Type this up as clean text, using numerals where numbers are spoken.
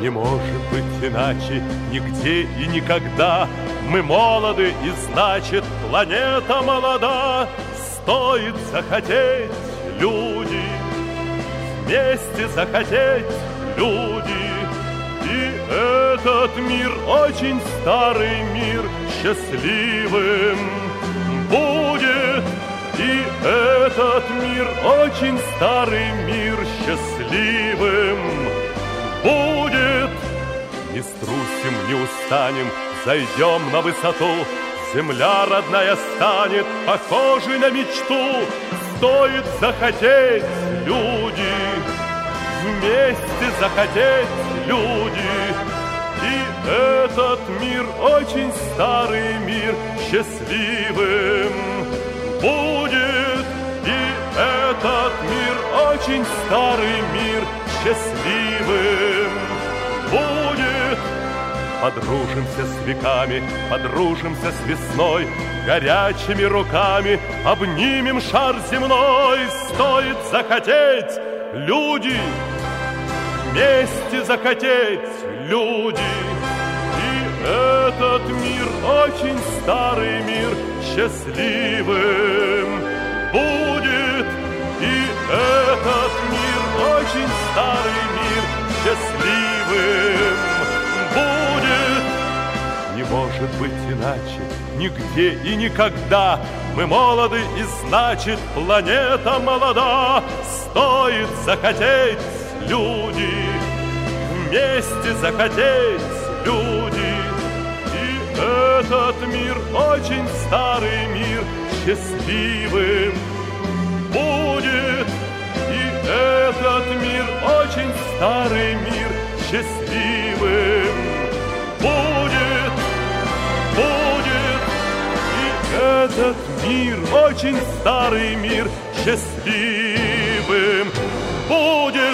Не может быть иначе нигде и никогда. Мы молоды, и значит, планета молода. Стоит захотеть, люди, вместе захотеть, люди. И этот мир, очень старый мир, счастливым будет. И этот мир, очень старый мир, счастливым будет. Не струсим, не устанем, зайдем на высоту. Земля родная станет похожей на мечту. Стоит захотеть, люди, вместе захотеть, люди. И этот мир, очень старый мир, счастливым будет. И этот мир, очень старый мир, счастливым будет. Подружимся с веками, подружимся с весной, горячими руками обнимем шар земной. Стоит захотеть, люди, вместе захотеть, люди. И этот мир, очень старый мир, счастливым будет. И этот мир, очень старый мир, счастливым будет. Не может быть иначе, нигде и никогда. Мы молоды, и значит, планета молода. Стоит захотеть, люди, вместе захотеть, люди. И этот мир, очень старый мир, счастливым будет. И этот мир, очень старый мир, счастливым будет, будет. И этот мир, очень старый мир, счастливым будет.